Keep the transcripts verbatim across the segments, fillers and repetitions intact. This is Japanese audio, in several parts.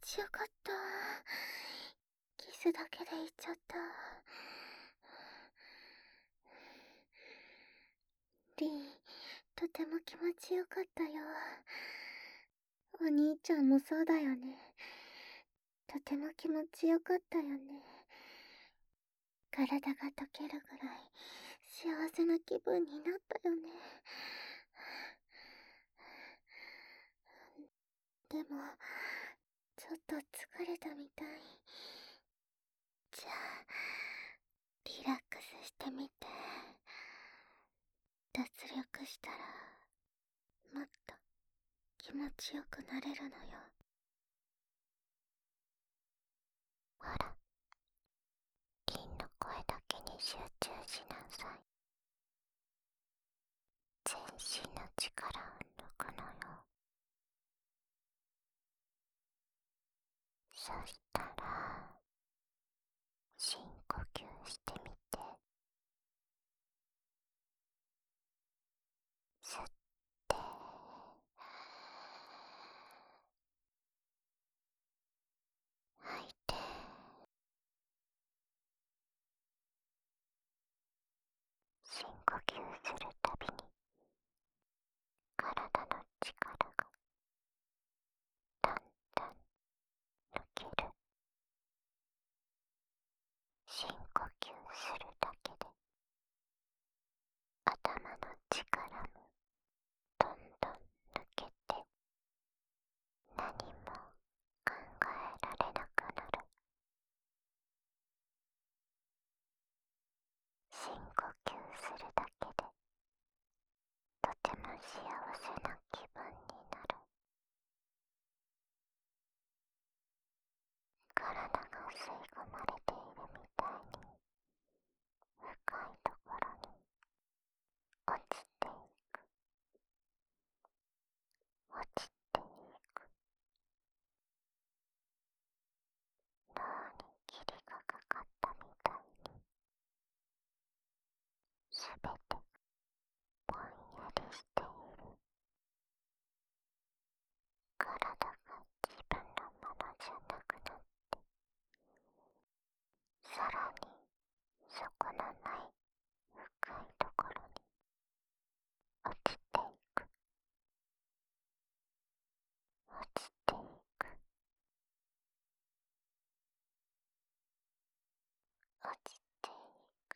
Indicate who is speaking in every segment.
Speaker 1: ちよかった。キスだけで言っちゃった。リン、とても気持ちよかったよ。お兄ちゃんもそうだよね。とても気持ちよかったよね。体が溶けるぐらい幸せな気分になったよね。でも、ちょっと疲れたみたい。じゃあ、リラックスしてみて。脱力したら、もっと気持ちよくなれるのよ。ほら、リンの声だけに集中しなさい。全身の力を抜くのよ。そしたら、深呼吸してみて。吸って吐いて。深呼吸するたびに体の力がだんだん抜ける。深呼吸するだけで頭の力もどんどん抜けて、何も考えられなくなる。深呼吸するだけでとても幸せな気分になる。体が吸い込まれているみたいに深いところに落ちていく、落ちていく。脳に霧がかかったみたいに、すべてぼんやりしている。体が自分のものじゃなくなって、さらに底のない深いところに落ちていく、落ちていく、落ちていく。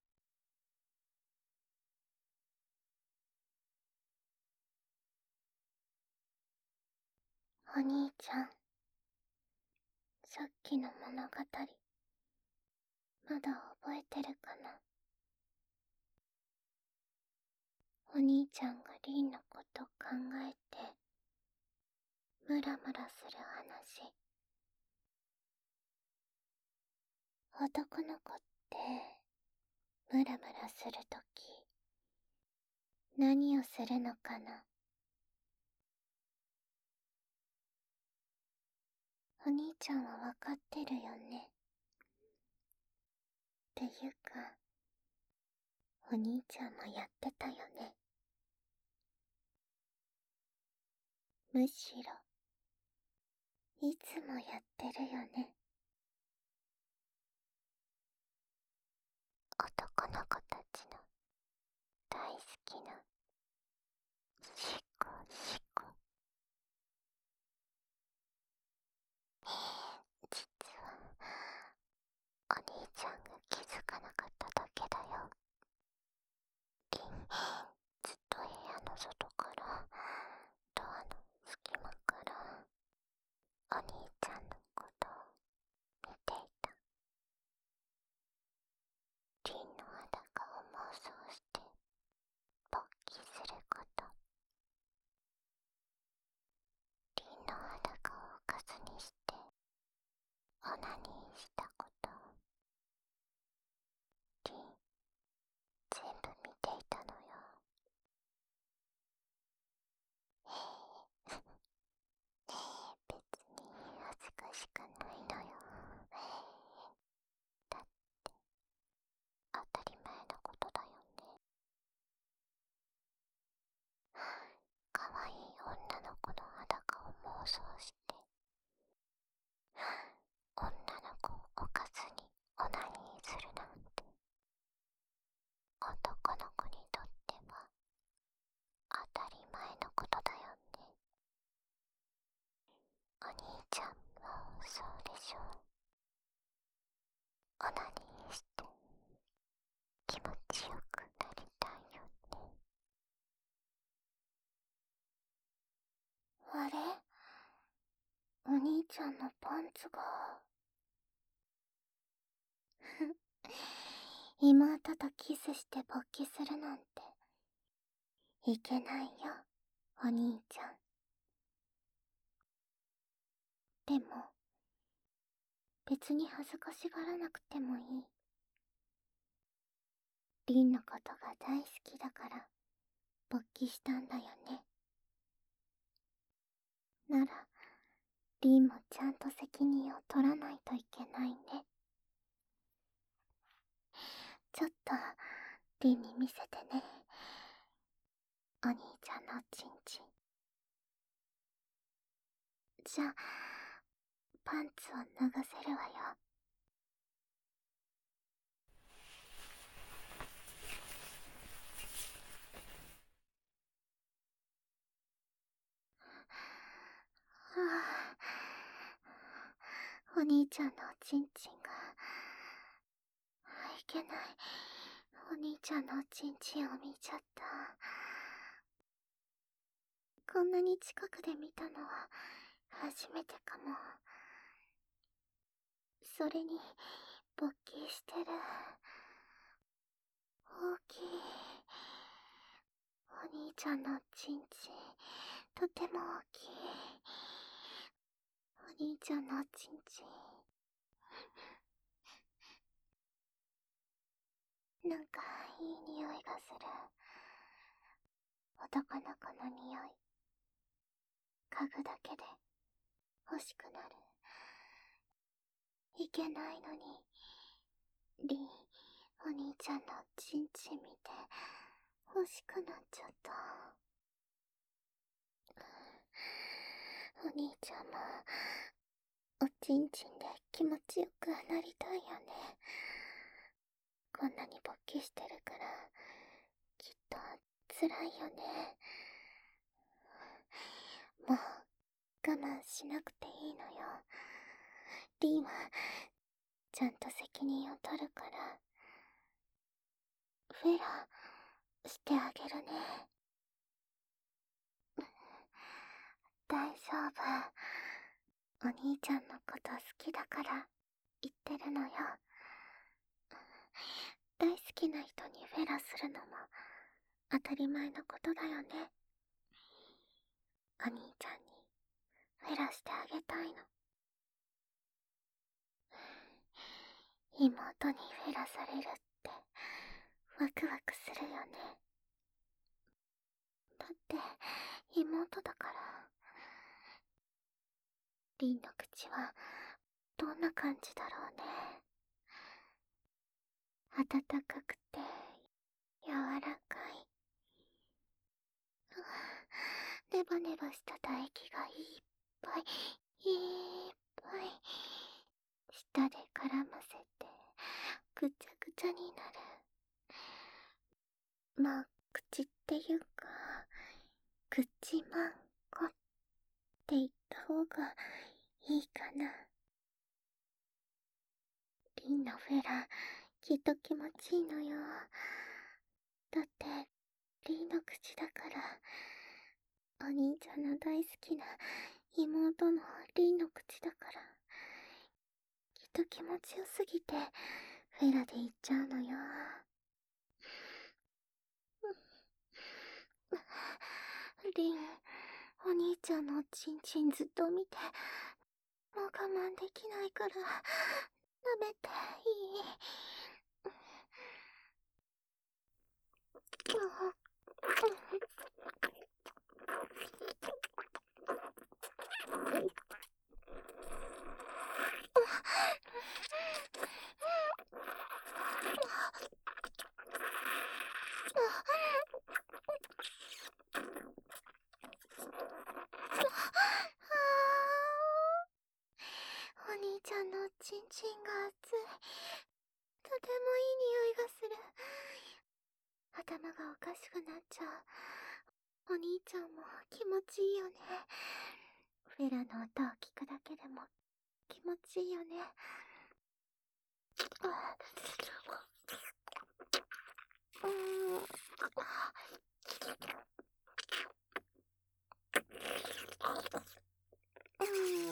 Speaker 1: お兄ちゃん、さっきの物語、まだ覚えてるかな。お兄ちゃんがリンのこと考えてムラムラする話。男の子ってムラムラするとき何をするのかな。お兄ちゃんはわかってるよね。っていうか、お兄ちゃんもやってたよね。むしろいつもやってるよね。男の子たちの大好きなシコシコ。実はお兄ちゃんが気づかなかっただけだよ。リン、ずっと部屋の外からドアの隙間からお兄ちゃんのことを見ていた。リンの裸を妄想して勃起すること、リンの裸をおかずにしてオナニーしたこと、リン全部見ていたのよ。ええ別に恥ずかしくないのよ。だって当たり前のことだよね。かわいい女の子の裸を妄想して女の子をおかずにオナニーするなんて、男の子にとっては当たり前のことだよね。お兄ちゃんもそうでしょ。オナニーして気持ちよくなりたいよね。あれ、お兄ちゃんのパンツが妹とキスして勃起するなんていけないよ、お兄ちゃん。でも別に恥ずかしがらなくてもいい。リンのことが大好きだから勃起したんだよね。ならリンもちゃんと責任を取らないといけないね。ちょっとリンに見せてね、お兄ちゃんのチンチン。じゃあパンツを脱がせるわよ。はあ、お兄ちゃんのおちんちんがいけない。お兄ちゃんのおちんちんを見ちゃった。こんなに近くで見たのは初めてかも。それに勃起してる。大きい。お兄ちゃんのおちんちんとても大きい。お兄ちゃんのおちんちんなんかいい匂いがする。男の子の匂い。嗅ぐだけで欲しくなる。いけないのに、リン、お兄ちゃんのチンチン見て欲しくなっちゃった。お兄ちゃんもおちんちんで気持ちよくなりたいよね。こんなに勃起してるからきっと辛いよね。もう我慢しなくていいのよ。リンはちゃんと責任を取るから。フェラしてあげるね。大丈夫。お兄ちゃんのこと好きだから言ってるのよ。大好きな人にフェラするのも当たり前のことだよね。お兄ちゃんにフェラしてあげたいの。妹にフェラされるってワクワクするよね。だって妹だから。リンの口はどんな感じだろうね。温かくて柔らかい。ネバネバした唾液がいっぱいいっぱい舌で絡ませてぐちゃぐちゃになる。まあ口っていうか口まんこって言った方がいいかな。リンのフェラきっと気持ちいいのよ。だってリンの口だから。お兄ちゃんの大好きな妹のリンの口だから。きっと気持ちよすぎてフェラで言っちゃうのよ。リン、お兄ちゃんのチンチンずっと見てもう我慢できないから舐めていい？おいい匂いがする。頭がおかしくなっちゃう。お兄ちゃんも気持ちいいよね。フェラの音を聞くだけでも気持ちいいよね。うーん。うん。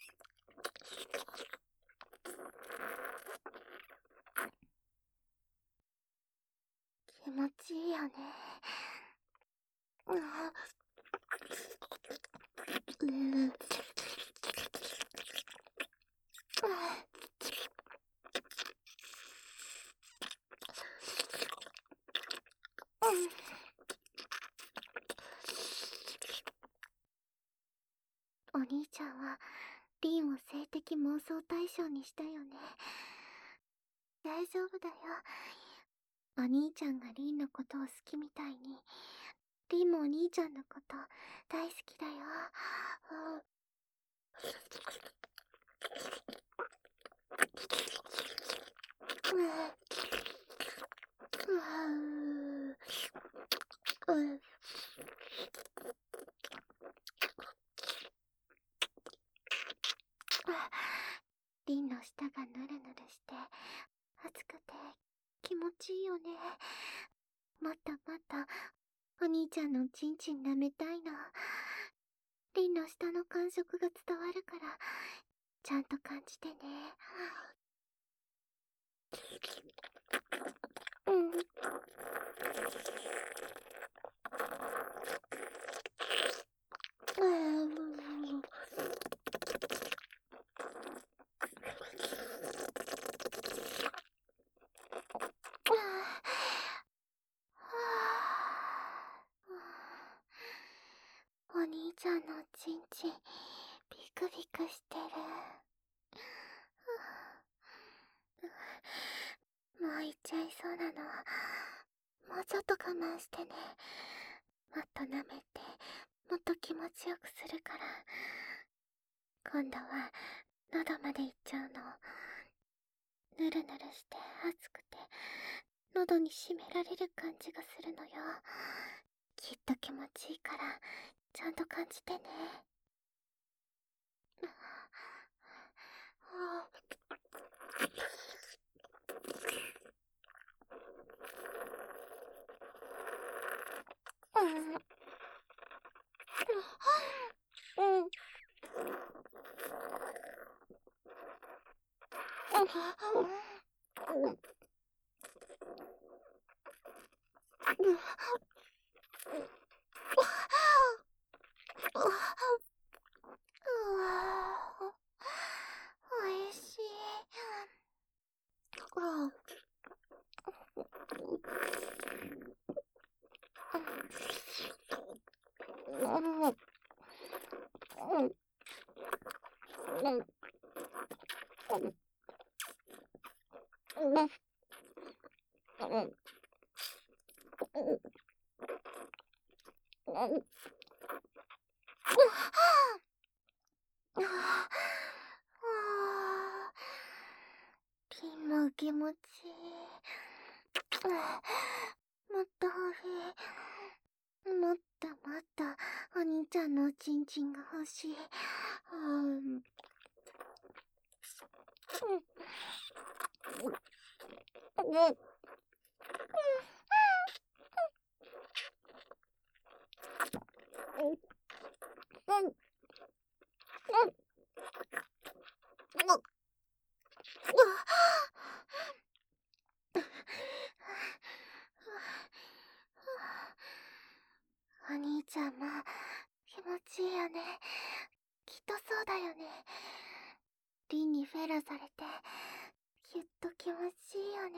Speaker 1: 気持ちいいよね。うん。うん。お兄ちゃんはリンを性的妄想対象にしたよね。大丈夫だよ。お兄ちゃんがリンのことを好きみたいに、リンもお兄ちゃんのこと大好きだよ。うん。うん。リンの舌がヌルヌルして熱くて気持ちいいよね。もっともっとお兄ちゃんのチンチン舐めたいの。リンの舌の感触が伝わるからちゃんと感じてね。うん。うん。お兄ちゃんのチンチンビクビクしてる。もう行っちゃいそうなの。もうちょっと我慢してね。もっと舐めてもっと気持ちよくするから。今度は喉まで行っちゃうの。ぬるぬるして熱くて喉に締められる感じがするのよ。きっと気持ちいいからちゃんと感じてね。うん。うん。うん。おいしい。リンも気持ちいい。もっと欲しい。もっともっとお兄ちゃんのおちんちんが欲しい。うん。うん。お兄ちゃんも気持ちいいよね。きっとそうだよね。リンにフェラされてきっと気持ちいいよね。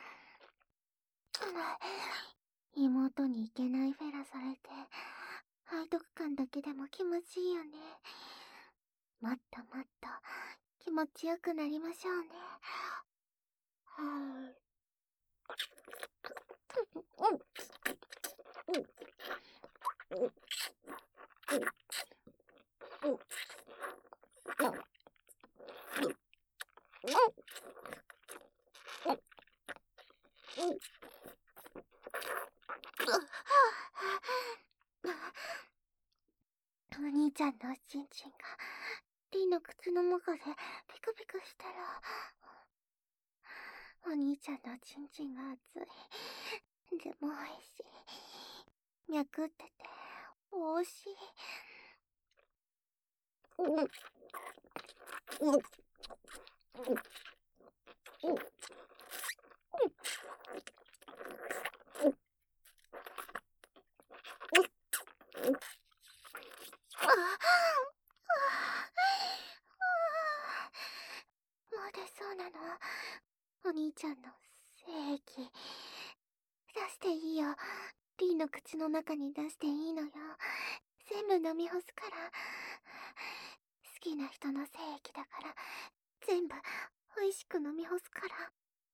Speaker 1: 妹に行けないフェラされて背徳感だけでも気持ちいいよね。もっともっと気持ちよくなりましょうね。はーい。 お兄ちゃんのおちんちんがリンの口の中でピクピクしてる。お兄ちゃんのおちんちんが熱い。でも美味しい。脈ってて美味しい。うんうんうんもう出そうなの。お兄ちゃんの精液出していいよ。リンの口の中に出していいのよ。全部飲み干すから。好きな人の精液だから全部美味しく飲み干すから。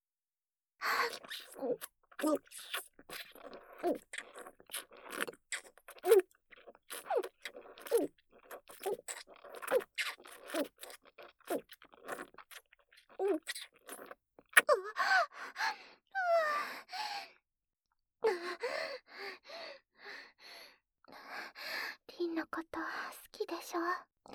Speaker 1: リンのこと好きでしょ。好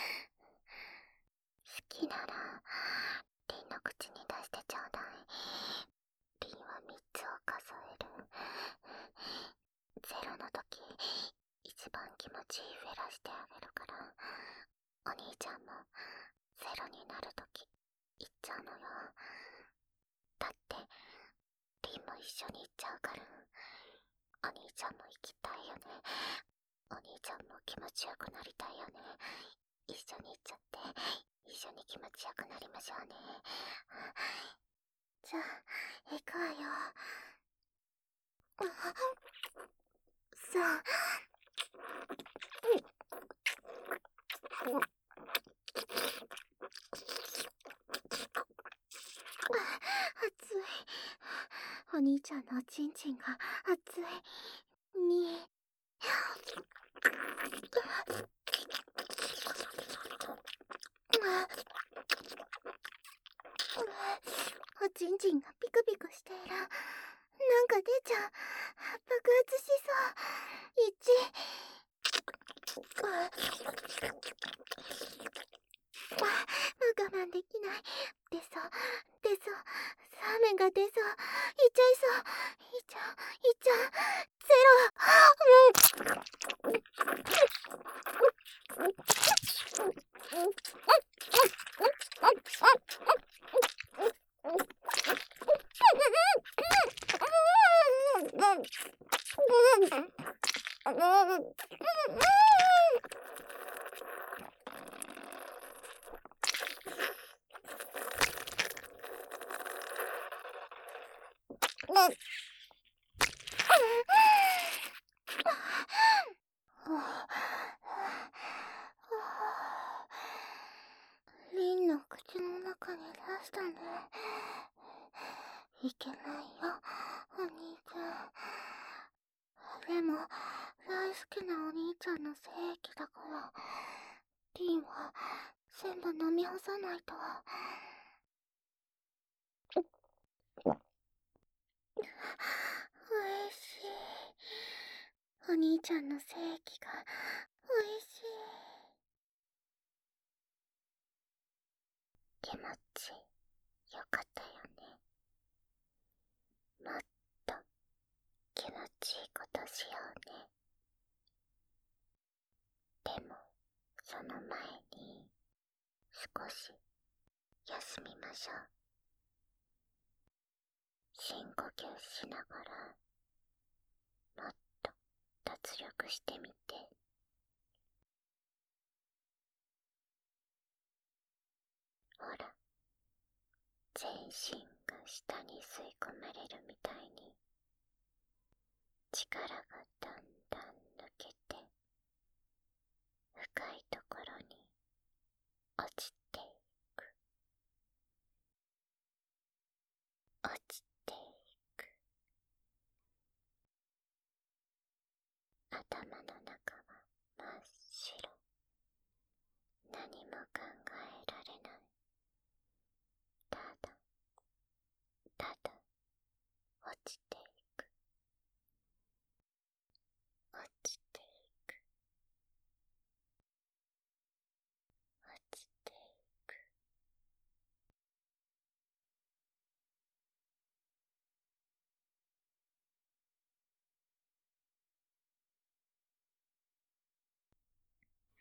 Speaker 1: きならリンの口に出してちょうだい。リンはみっつを数える。ゼロの時一番気持ちいいフェラしてあげるから、お兄ちゃんもゼロになる時行っちゃうのよ。だってリンも一緒に行っちゃうから。お兄ちゃんも行きたいよね。お兄ちゃんも気持ちよくなりたいよね。一緒に行っちゃって一緒に気持ちよくなりましょうね。じゃあ行くわよ。さあ、熱い。お兄ちゃんのおちんちんが熱い。におちんちんがピクピクしている。なんか出ちゃう。爆発しそう。いち我慢できない。出そう出そう。サーメンが出そう。いっちゃいそう。いっちゃういっちゃう。ゼロ。リンの口の中に出したね。いけないよ、お兄ちゃん。でも大好きなお兄ちゃんの精液だからリンは全部飲み干さないと。おいしい。お兄ちゃんの精液がおいしい。気持ちよかったよね。もっと気持ちいいことしようね。でもその前に少し休みましょう。深呼吸しながらもっと脱力してみて。ほら、全身が下に吸い込まれるみたいに力がだんだん抜けて深いところに落ちていく。落ちていく。頭の中は真っ白。何も考